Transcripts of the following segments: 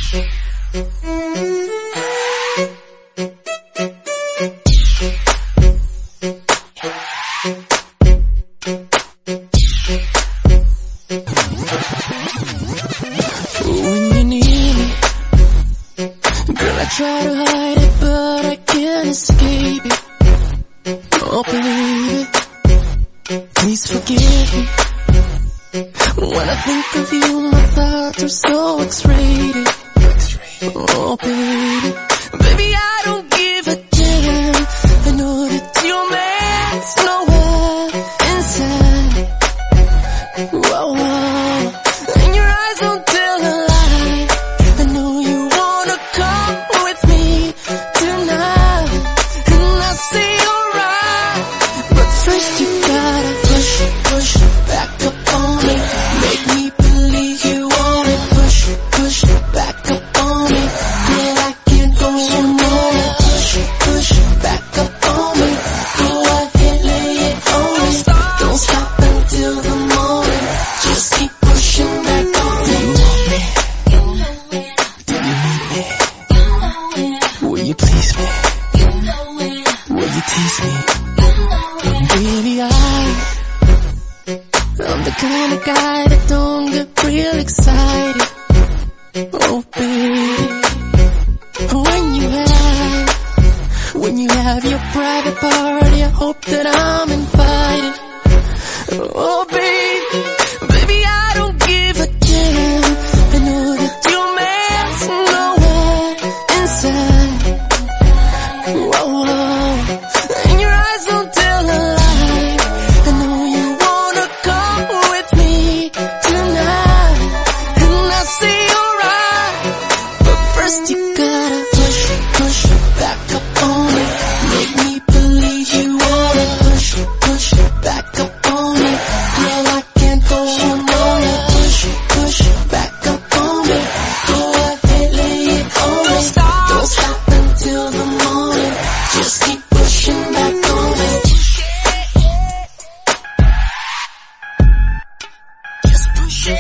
Try to hide it, but I can't escape it. Oh baby, please forgive me. When I think of you, my thoughts are so X-rated. Oh baby, baby I don't give a damn. I know that your man's nowhere inside. Whoa, whoa, and your eyes don't tell a lie. I know you wanna come with me tonight, and I say alright. But first you gotta push back up on me. Make me believe you want it. Push back up on me. Girl, I can't go no more. Push back up on me. Go ahead, lay it on me. Don't stop until the morning. Just keep pushing back on me. You want me? Do you need me? Will you please me? Will you tease me? Baby, I'm the kind of guy that don't get real excited. Oh baby, when you have your private party, I hope that I'm invited. Oh baby, baby I don't give a damn. I know that your man's nowhere inside. Whoa, whoa, and your eyes don't tell a lie. I know you wanna come with me tonight, and I say alright. But first you gotta push back up on me. Make me believe you want it. Push back up on me. Girl, I can't go no more. Push back up on me. Go ahead, lay it on me. Don't stop until the morning. Just keep pushing back on me. Just push it.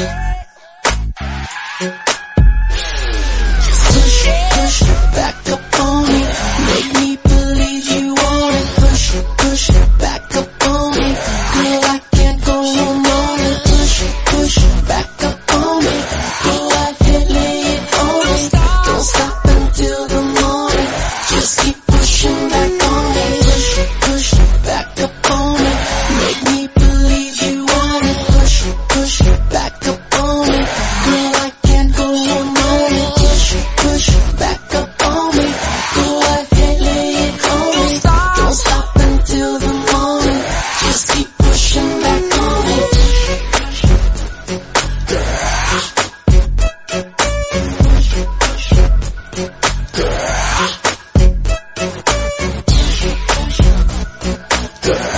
Just push back up on me. Make me believe you want it. Push back up on me. Girl, I can't go no more. Push back up on me. Go ahead, lay it on me. Don't stop until the morning. Just keep pushing back on me. Push back up on me. Make me believe you want it. Push back up on me. Girl, I can't go no more. Push back up on me. Go ahead, lay it on me. Don't stop until the morning. Just keep pushing back on me. Girl.